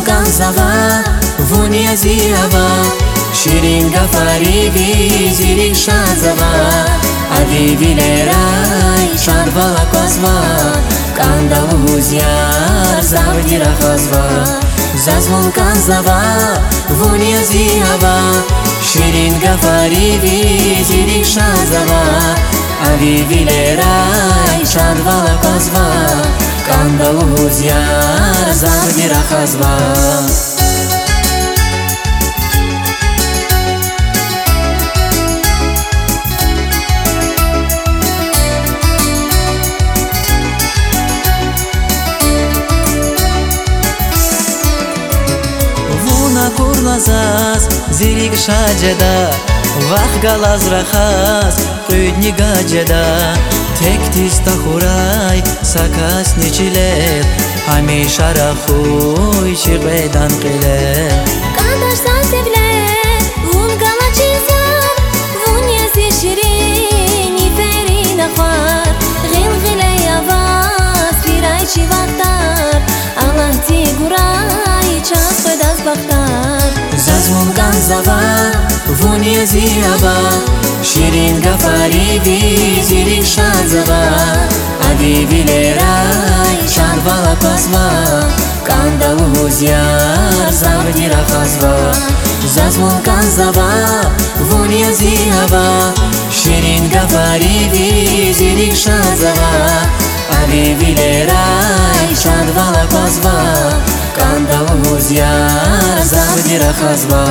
Zaзвulkanzava, Vunia Ziava, Shirin Gafarivi, Zirik Shazava, Avivilerai, Sharvala Kozva, Kandaluziar, Zavdira Khazva. Zaзвулkanzava, Vunia Ziava, Shirin Gafarivi, Zirik Shazava, Avivilerai, Sharvala Kozva, Kandaluziar, Zavdira Khazva. Курлазас, зирик шаджеда, вах галаз рахас, куйдни гаджеда. Тектис тахурай, сакас нечилет, хамиша рахуй ширбедан қилет. Кадашсан севлет, вун галачизар, вун язи ширин, иферин ахвар, гил гилей авас, пирай чивахтар, Аллах тигурай, час пойдас бахтар. Zaзвулkanzava, Vunia Ziava, Shirin Gafarivi, Zirik Shazava, Avivilerai, Sharvala Kozva, Kandaluziar, Zavdira Khazva. Zaзвулkanzava, Vunia Ziava, Shirin Gafarivi, Zirik Shazava, Avivilerai, Sharvala Kozva, Kandaluziar, Zavdira Khazva.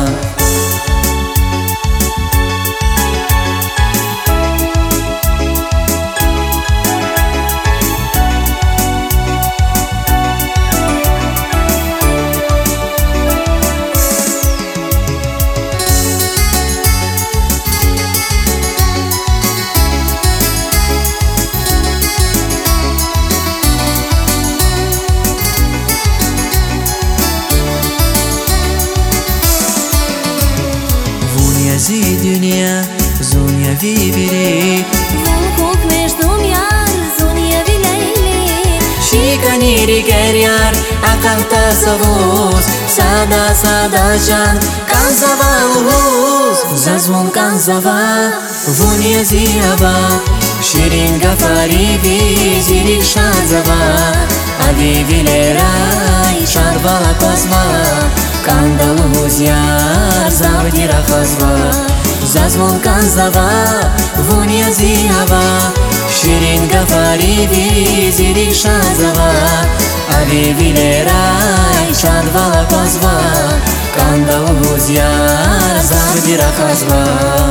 Зи dünya, zunya viviri. Vun kuk mejdum yar, zunya vileyli. Shikaniri geryar, akanta savuz, Sada sada jan, kanzava uluz. Zaзвулkanzava, Vunia Ziava, Shirin Gafarivi, Zirik Shazava, Avivilerai, Sharvala Kozva, Kandaluziar, Zavdira Khazva. Zaзвулkanzava, Vunia Ziava, Shirin Gafarivi, Zirik Shazava, Avivilerai, Sharvala Kozva, Kandaluziar, Zavdira Khazva.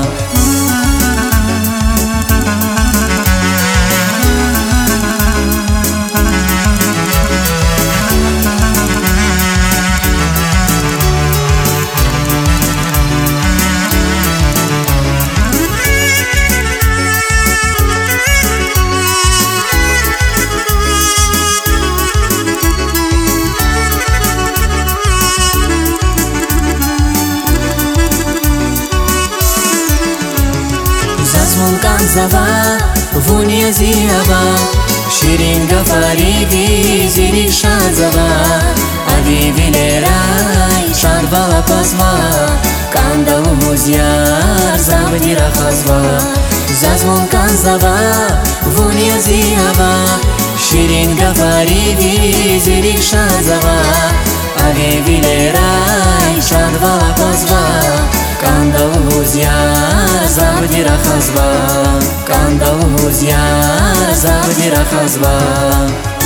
Zaзвулkanzava, Vunia Ziava, Shirin Gafarivi, Zirik Shazava, Avivilerai, Sharvala Kozva, Kandaluziar, Zavdira Khazva. Zaзвулkanzava, Vunia Ziava, Shirin Gafarivi, Zirik Shazava, Avivilerai, Sharvala Kozva, Kandaluziar, Zavdira Khazva. Kandaluziar, Zavdira Khazva.